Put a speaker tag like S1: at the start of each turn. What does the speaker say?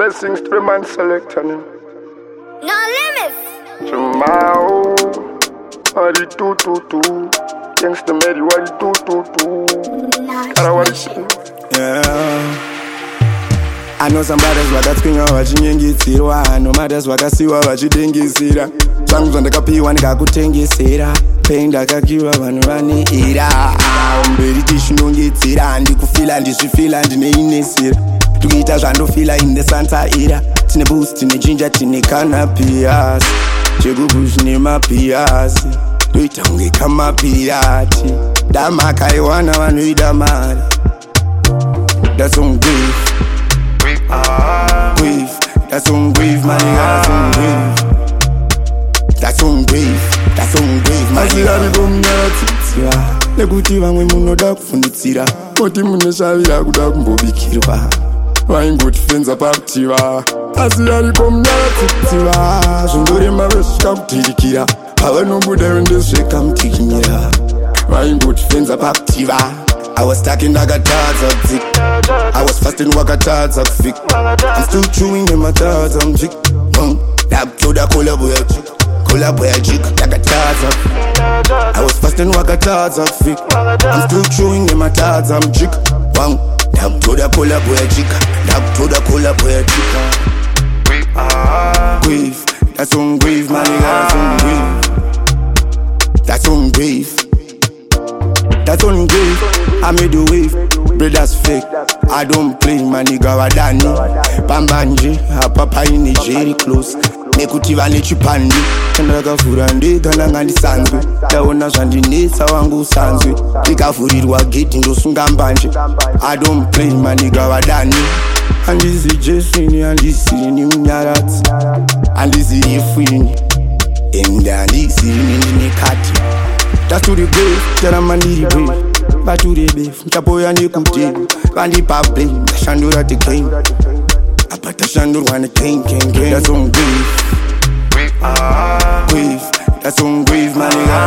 S1: Blessings to the man selecting him.
S2: No limits.
S1: Tomorrow, what it do. Thanks to Mary, what it do. Cara, what it do.
S3: Yeah. I know some brothers vakatwinga vachinyengeterwa, no mothers vakasiwa vachitengesera. Zvangu zvandakapiwa ndikakutengesera, pei ndakakiwa vanhu vane era. Mberi tichinongedzera, handikufila ndizvifila ndineinesera. Tikuita zvandofila in the Santa era. Tine boost, tine ginger, tine cannabis. Chigubu zvine mapiasi, toita kunge kamapirati. Damakaiwana vanoida mari. That's on grief. Grief, that's on grief, my nigga, that's on grief. That's on grief, my nigga. Asiyavikomnyaratsitsiva nekuti vamwe munoda kufunditsira, moti muneshavira kuda kumbobikirwa, vaingotifenza pakutiva. Asiyavikomnyaratsitsiva zvindorema vesvika kutirikira, pavanombuda vendesvika mutikinyira, vaingotifenza pakutiva. I was stuck in Nagatadza, I was fasting Wakatadza, I'm still chewing in my thoughts, I'm jig. That to the cola boy jig, Nagatadza. I was fasting Wakatadza, I'm still chewing in my thoughts, I'm jig. That to the cola boy jig, that to the cola boy jig. Grief, that's on grief, my nigga, that's on grief. That's on grief, I made a wave, brothers fake, I don't play, my nigga wadani. Pambanje, papa in Nigeria close, nekutiva nechipandi. Ndakavhura ndega nangandisanzwe, ndaona zvandinetsa wangu usanzwe. Ndikavhurirwa gate ndosunga mbanje, I don't play, my nigga wadani. Handizi Jesini, handisini munyaradzi, handizi ifini, ende handisini ndinekati. That's to the grave, tell them I need it brave. Back to the beef, mtapoya nikude. Vandipa blame, ndashandura the game. Apata shandura wana gang. That's on grief. Grief, that's on grief, my nigga.